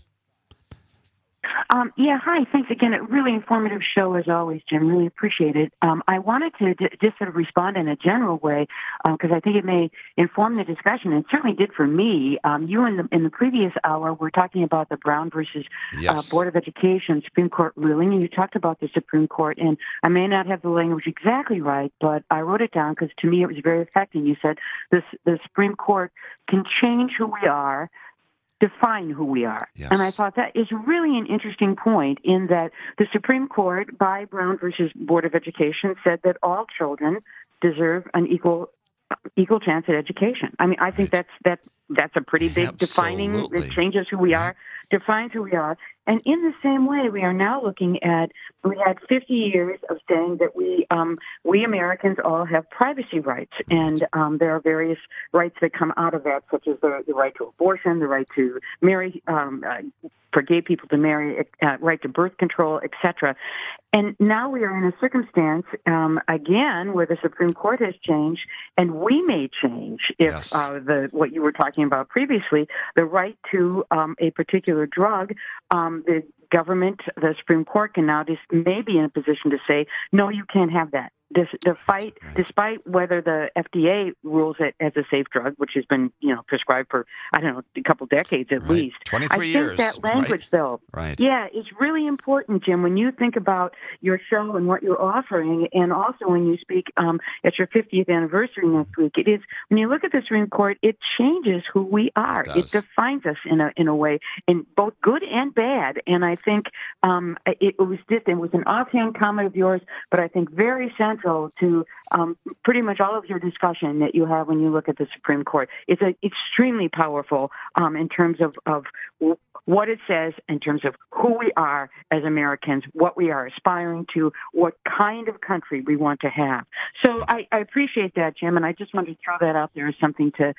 Hi. Thanks again. A really informative show as always, Jim. Really appreciate it. I wanted to just sort of respond in a general way because I think it may inform the discussion, and it certainly did for me. You in the previous hour were talking about the Brown versus Board of Education Supreme Court ruling, and you talked about the Supreme Court, and I may not have the language exactly right, but I wrote it down because to me it was very affecting. You said the Supreme Court can change who we are, define who we are. Yes. And I thought that is really an interesting point in that the Supreme Court, by Brown versus Board of Education, said that all children deserve an equal chance at education. I mean, I think that's a pretty big defining. It changes who we are, defines who we are. And in the same way, we are now looking at, we had 50 years of saying that we Americans all have privacy rights. And there are various rights that come out of that, such as the right to abortion, the right to marry, for gay people to marry, right to birth control, etc. And now we are in a circumstance, again, where the Supreme Court has changed, and we may change if what you were talking about previously, the right to a particular drug, the government, the Supreme Court can now may be in a position to say, no, you can't have that. Despite whether the FDA rules it as a safe drug, which has been, prescribed for, a couple decades at least. 23 years. I think that language, though, is really important, Jim, when you think about your show and what you're offering, and also when you speak at your 50th anniversary next week. It is, when you look at the Supreme Court, it changes who we are. It defines us in a way, in both good and bad. And I think it was an offhand comment of yours, but I think very central to pretty much all of your discussion that you have when you look at the Supreme Court. It's extremely powerful in terms of what it says, in terms of who we are as Americans, what we are aspiring to, what kind of country we want to have. So I appreciate that, Jim, and I just wanted to throw that out there as something to,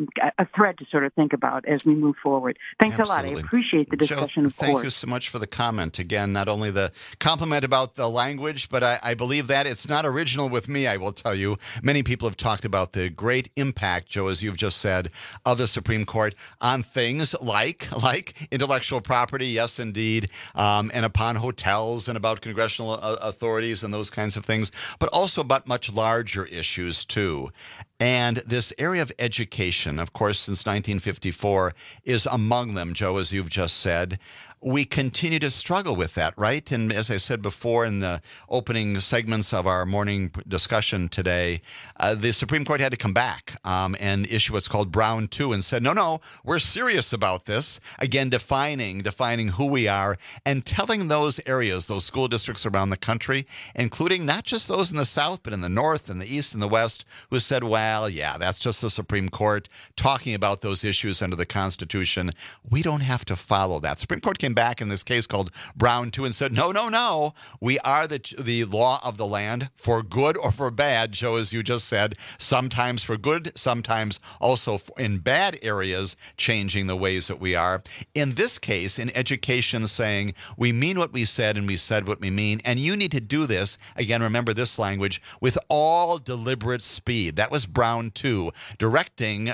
a thread to sort of think about as we move forward. Thanks a lot. I appreciate the discussion, Joe, of course. Thank you so much for the comment. Again, not only the compliment about the language, but I believe that it's not original with me, I will tell you. Many people have talked about the great impact, Joe, as you've just said, of the Supreme Court on things like intellectual property, yes, indeed, and upon hotels and about congressional authorities and those kinds of things, but also about much larger issues, too. And this area of education, of course, since 1954, is among them, Joe, as you've just said. We continue to struggle with that, right? And as I said before in the opening segments of our morning discussion today, the Supreme Court had to come back and issue what's called Brown 2 and said, no, we're serious about this. Again, defining who we are and telling those areas, those school districts around the country, including not just those in the South, but in the North and the East and the West, who said, well, yeah, that's just the Supreme Court talking about those issues under the Constitution. We don't have to follow that. Supreme Court came back in this case called Brown 2 and said, no, we are the law of the land for good or for bad, Joe, as you just said, sometimes for good, sometimes also in bad areas, changing the ways that we are. In this case, in education, saying we mean what we said and we said what we mean, and you need to do this, again, remember this language, with all deliberate speed. That was Brown 2, directing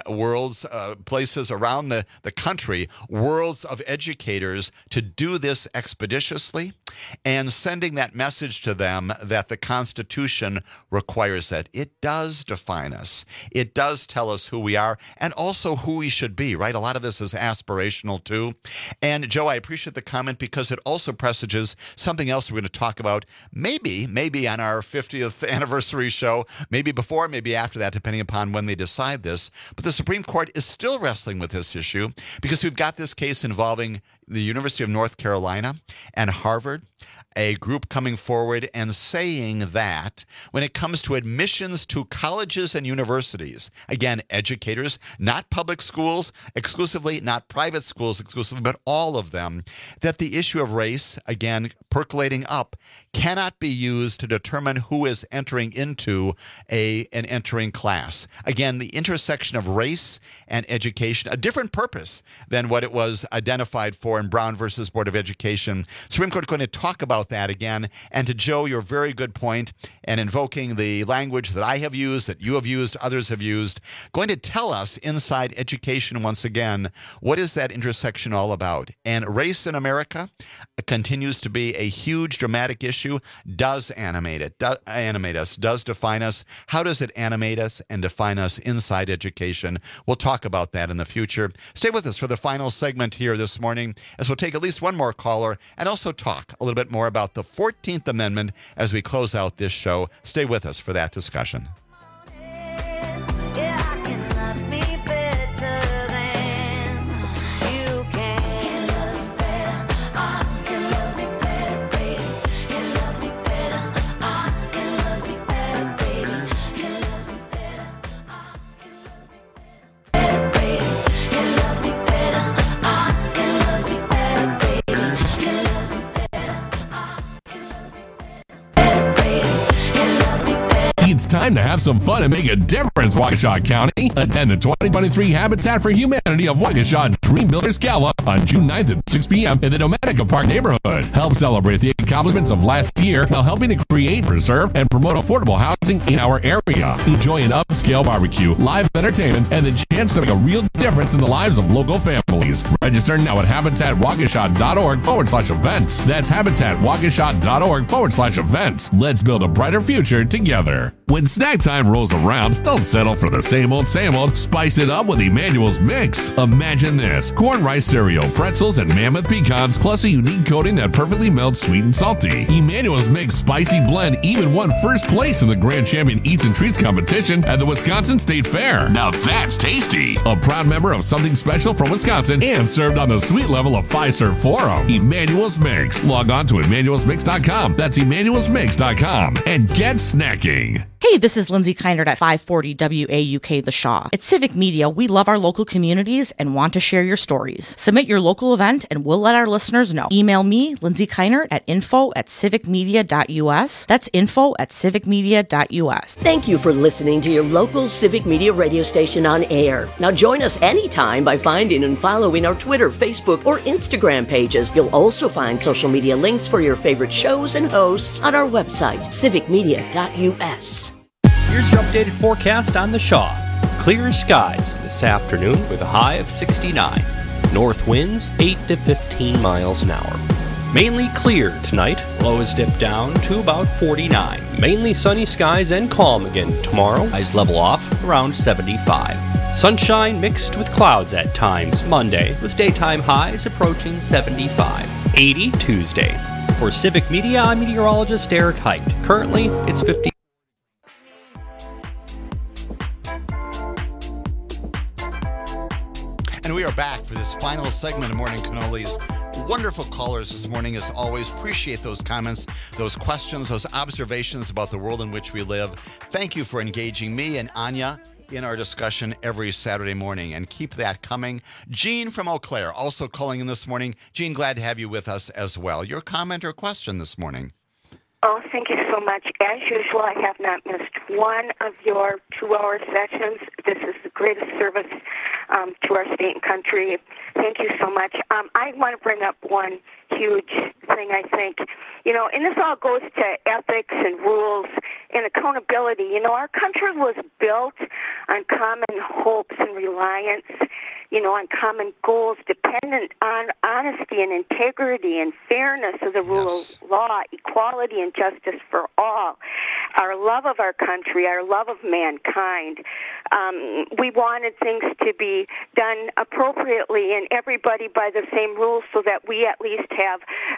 places around the country, worlds of educators to do this expeditiously and sending that message to them that the Constitution requires that. It does define us. It does tell us who we are and also who we should be, right? A lot of this is aspirational too. And Joe, I appreciate the comment because it also presages something else we're going to talk about maybe on our 50th anniversary show, maybe before, maybe after that, depending upon when they decide this. But the Supreme Court is still wrestling with this issue because we've got this case involving the University of North Carolina and Harvard, a group coming forward and saying that when it comes to admissions to colleges and universities, again, educators, not public schools exclusively, not private schools exclusively, but all of them, that the issue of race, again, percolating up, cannot be used to determine who is entering into an entering class. Again, the intersection of race and education, a different purpose than what it was identified for in Brown versus Board of Education. Supreme Court is going to talk about that again. And to Joe, your very good point, and invoking the language that I have used, that you have used, others have used, going to tell us inside education once again, what is that intersection all about? And race in America continues to be a huge, dramatic issue. Does animate us, does define us. How does it animate us and define us inside education? We'll talk about that in the future. Stay with us for the final segment here this morning, as we'll take at least one more caller and also talk a little bit more about the 14th Amendment as we close out this show. Stay with us for that discussion. It's time to have some fun and make a difference, Waukesha County. Attend the 2023 Habitat for Humanity of Waukesha Dream Builders Gala on June 9th at 6 p.m. in the Domenica Park neighborhood. Help celebrate the accomplishments of last year while helping to create, preserve, and promote affordable housing in our area. Enjoy an upscale barbecue, live entertainment, and the chance to make a real difference in the lives of local families. Register now at habitatwaukesha.org/events. That's habitatwaukesha.org/events. Let's build a brighter future together. When snack time rolls around, don't settle for the same old, same old. Spice it up with Emmanuel's Mix. Imagine this: corn rice cereal, pretzels, and mammoth pecans, plus a unique coating that perfectly melts sweet and salty. Emmanuel's Mix Spicy Blend even won first place in the Grand Champion Eats and Treats competition at the Wisconsin State Fair. Now that's tasty. A proud member of Something Special from Wisconsin and served on the sweet level of Fiserv Forum. Emmanuel's Mix. Log on to emmanuelsmix.com. That's emmanuelsmix.com. And get snacking. Hey, this is Lindsay Keinert at 540 WAUK The Shaw. At Civic Media, we love our local communities and want to share your stories. Submit your local event and we'll let our listeners know. Email me, Lindsay Keinert, at info@civicmedia.us. That's info@civicmedia.us. Thank you for listening to your local Civic Media radio station on air. Now join us anytime by finding and following our Twitter, Facebook, or Instagram pages. You'll also find social media links for your favorite shows and hosts on our website, civicmedia.us. Here's your updated forecast on the Shaw. Clear skies this afternoon with a high of 69. North winds 8 to 15 miles an hour. Mainly clear tonight. Lows dip down to about 49. Mainly sunny skies and calm again tomorrow. Highs level off around 75. Sunshine mixed with clouds at times Monday, with daytime highs approaching 75. 80 Tuesday. For Civic Media, I'm meteorologist Eric Height. Currently, it's 50. And we are back for this final segment of Morning Cannolis. Wonderful callers this morning, as always. Appreciate those comments, those questions, those observations about the world in which we live. Thank you for engaging me and Anya in our discussion every Saturday morning, and keep that coming. Jean from Eau Claire also calling in this morning. Jean, glad to have you with us as well. Your comment or question this morning? Oh, thank you so much. As usual, I have not missed one of your 2-hour sessions. This is the greatest service to our state and country. Thank you so much. I want to bring up one huge thing, I think. And this all goes to ethics and rules and accountability. Our country was built on common hopes and reliance, on common goals dependent on honesty and integrity and fairness of the rule of law, equality and justice for all, our love of our country, our love of mankind. We wanted things to be done appropriately and everybody by the same rules so that we at least have,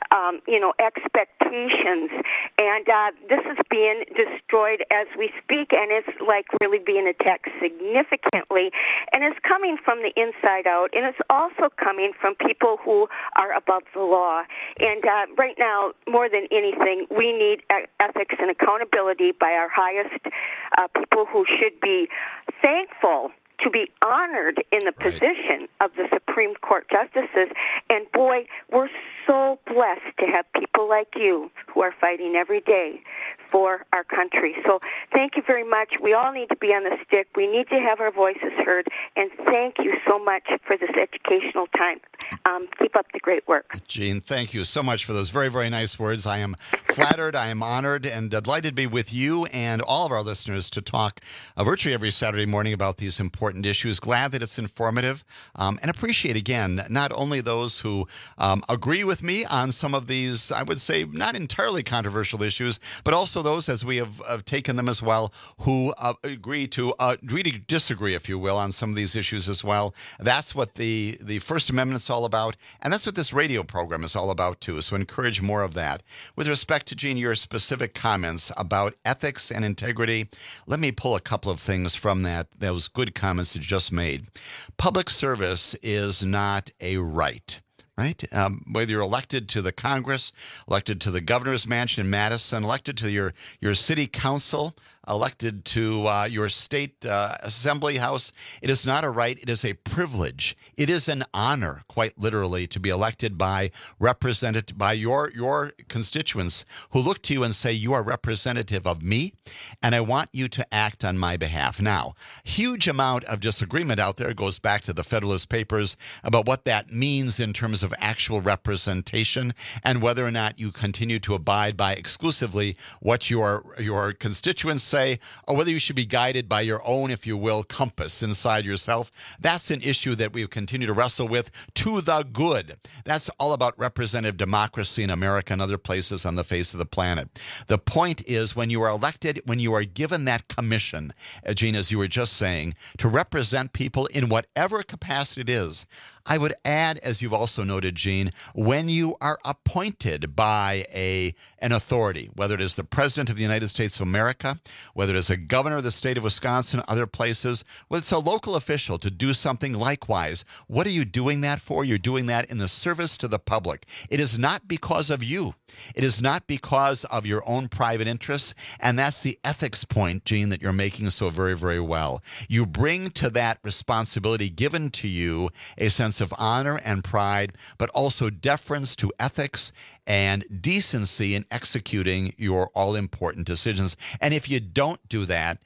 expectations. And this is being destroyed as we speak, and it's like really being attacked significantly. And it's coming from the inside out, and it's also coming from people who are above the law. And right now, more than anything, we need ethics and accountability by our highest people who should be thankful to be honored in the position of the Supreme Court justices. And boy, we're so blessed to have people like you who are fighting every day for our country. So thank you very much. We all need to be on the stick. We need to have our voices heard. And thank you so much for this educational time. Keep up the great work. Jean, thank you so much for those very, very nice words. I am flattered, I am honored, and delighted to be with you and all of our listeners to talk virtually every Saturday morning about these important issues. Glad that it's informative, and appreciate, again, not only those who agree with me on some of these, I would say, not entirely controversial issues, but also those, as we have taken them as well, who agree to disagree, if you will, on some of these issues as well. That's what the First Amendment's all about, and that's what this radio program is all about, too, so encourage more of that. With respect to, Jean, your specific comments about ethics and integrity, let me pull a couple of things from those good comments that you just made. Public service is not a right. Right? Whether you're elected to the Congress, elected to the governor's mansion in Madison, elected to your city council, elected to your state assembly house. It is not a right. It is a privilege. It is an honor, quite literally, to be elected by your constituents who look to you and say, you are representative of me, and I want you to act on my behalf. Now, huge amount of disagreement out there goes back to the Federalist Papers about what that means in terms of actual representation and whether or not you continue to abide by exclusively what your constituents say, or whether you should be guided by your own, if you will, compass inside yourself. That's an issue that we continue to wrestle with to the good. That's all about representative democracy in America and other places on the face of the planet. The point is, when you are elected, when you are given that commission, Gene, as you were just saying, to represent people in whatever capacity it is, I would add, as you've also noted, Gene, when you are appointed by an authority, whether it is the President of the United States of America, whether it is a governor of the state of Wisconsin, other places, whether it's a local official to do something likewise, what are you doing that for? You're doing that in the service to the public. It is not because of you. It is not because of your own private interests, and that's the ethics point, Gene, that you're making so very, very well. You bring to that responsibility given to you a sense of honor and pride, but also deference to ethics and decency in executing your all-important decisions. And if you don't do that,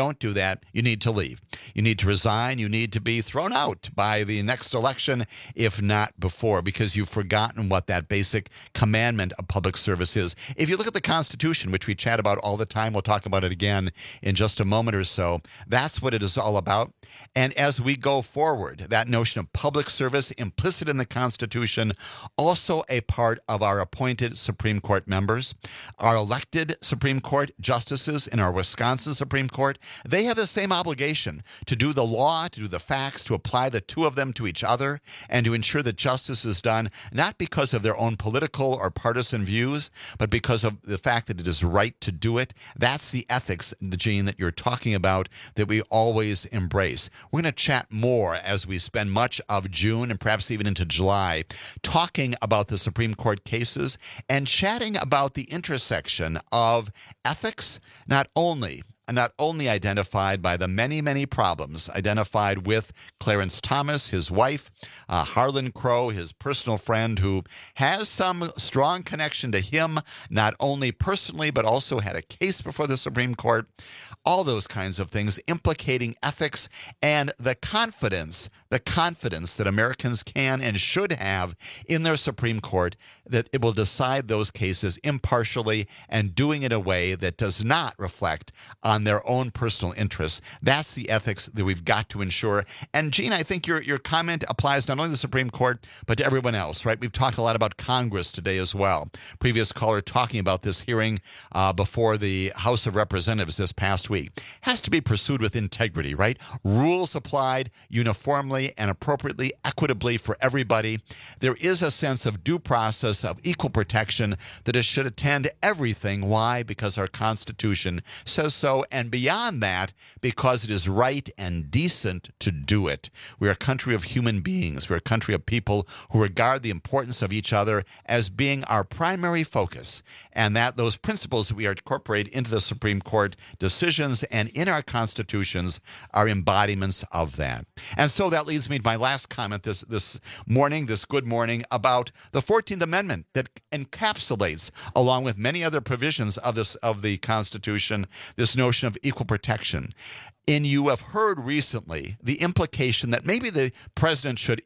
you need to leave. You need to resign. You need to be thrown out by the next election, if not before, because you've forgotten what that basic commandment of public service is. If you look at the Constitution, which we chat about all the time, we'll talk about it again in just a moment or so, that's what it is all about. And as we go forward, that notion of public service implicit in the Constitution, also a part of our appointed Supreme Court members, our elected Supreme Court justices in our Wisconsin Supreme Court. They have the same obligation to do the law, to do the facts, to apply the two of them to each other, and to ensure that justice is done not because of their own political or partisan views, but because of the fact that it is right to do it. That's the ethics, Gene, that you're talking about, that we always embrace. We're going to chat more as we spend much of June and perhaps even into July talking about the Supreme Court cases and chatting about the intersection of ethics, not only identified by the many, many problems identified with Clarence Thomas, his wife, Harlan Crow, his personal friend, who has some strong connection to him, not only personally, but also had a case before the Supreme Court. All those kinds of things implicating ethics and the confidence that Americans can and should have in their Supreme Court, that it will decide those cases impartially and doing it in a way that does not reflect on their own personal interests. That's the ethics that we've got to ensure. And Gene, I think your comment applies not only to the Supreme Court, but to everyone else, right? We've talked a lot about Congress today as well. Previous caller talking about this hearing before the House of Representatives this past week. Has to be pursued with integrity, right? Rules applied uniformly and appropriately, equitably for everybody. There is a sense of due process, of equal protection that it should attend everything. Why? Because our Constitution says so, and beyond that, because it is right and decent to do it. We're a country of human beings. We're a country of people who regard the importance of each other as being our primary focus, and that those principles that we incorporate into the Supreme Court decisions and in our constitutions are embodiments of that. And so that leads me to my last comment this morning, this good morning, about the 14th Amendment that encapsulates, along with many other provisions of the Constitution, this notion of equal protection. And you have heard recently the implication that maybe the president should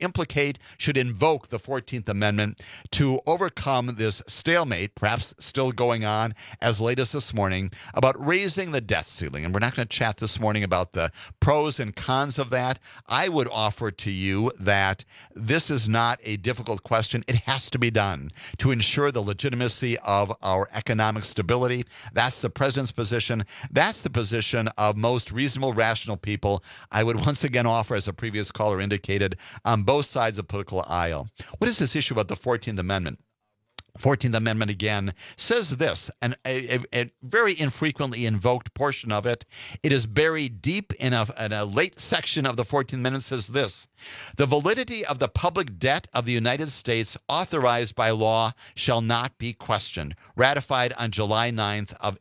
invoke the 14th Amendment to overcome this stalemate, perhaps still going on as late as this morning, about raising the debt ceiling. And we're not going to chat this morning about the pros and cons of that. I would offer to you that this is not a difficult question. It has to be done to ensure the legitimacy of our economic stability. That's the president's position. That's the position of most reasonable, rational people. I would once again offer, as a previous caller indicated, on both sides of the political aisle. What is this issue about the 14th Amendment? 14th Amendment, again, says this, and a very infrequently invoked portion of it. It is buried deep in a late section of the 14th Amendment, says this: The validity of the public debt of the United States authorized by law shall not be questioned. Ratified on July 9th of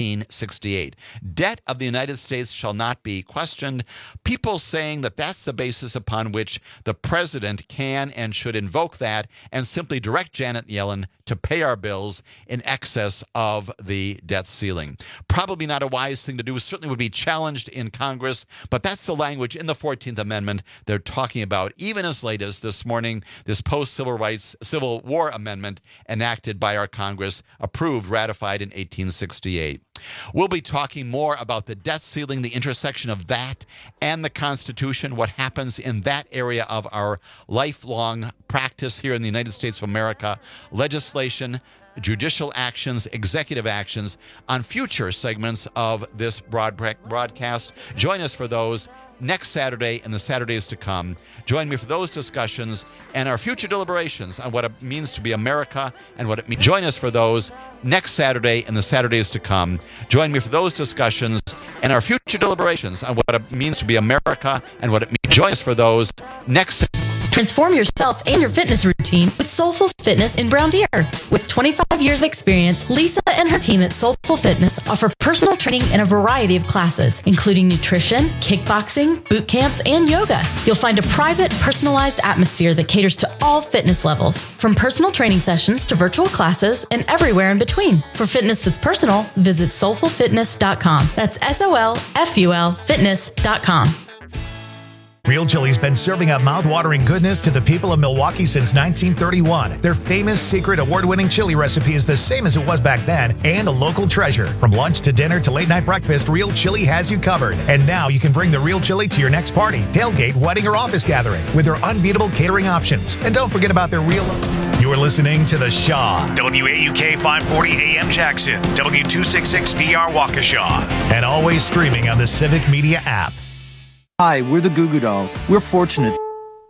1868. Debt of the United States shall not be questioned. People saying that that's the basis upon which the president can and should invoke that and simply direct Janet Yellen to pay our bills in excess of the debt ceiling. Probably not a wise thing to do. Certainly would be challenged in Congress, but that's the language in the 14th Amendment they're talking about, even as late as this morning, this post-Civil War amendment enacted by our Congress, approved, ratified in 1868. We'll be talking more about the debt ceiling, the intersection of that and the Constitution, what happens in that area of our lifelong practice here in the United States of America, legislation, judicial actions, executive actions on future segments of this broadcast. Join us for those next Saturday and the Saturdays to come. Join me for those discussions and our future deliberations on what it means to be America and what it means. Join us for those next Saturday and the Saturdays to come. Join me for those discussions and our future deliberations on what it means to be America and what it means. Join us for those next Transform yourself and your fitness routine with Soulful Fitness in Brown Deer. With 25 years experience, Lisa and her team at Soulful Fitness offer personal training in a variety of classes, including nutrition, kickboxing, boot camps, and yoga. You'll find a private, personalized atmosphere that caters to all fitness levels, from personal training sessions to virtual classes and everywhere in between. For fitness that's personal, visit soulfulfitness.com. That's SOLFUL fitness.com. Real Chili's been serving up mouth-watering goodness to the people of Milwaukee since 1931. Their famous secret award-winning chili recipe is the same as it was back then and a local treasure. From lunch to dinner to late-night breakfast, Real Chili has you covered. And now you can bring the Real Chili to your next party, tailgate, wedding, or office gathering with their unbeatable catering options. And don't forget about their real... You're listening to The Shaw, WAUK 540 AM Jackson, W266DR Waukesha, and always streaming on the Civic Media app. Hi, we're the Goo Goo Dolls. We're fortunate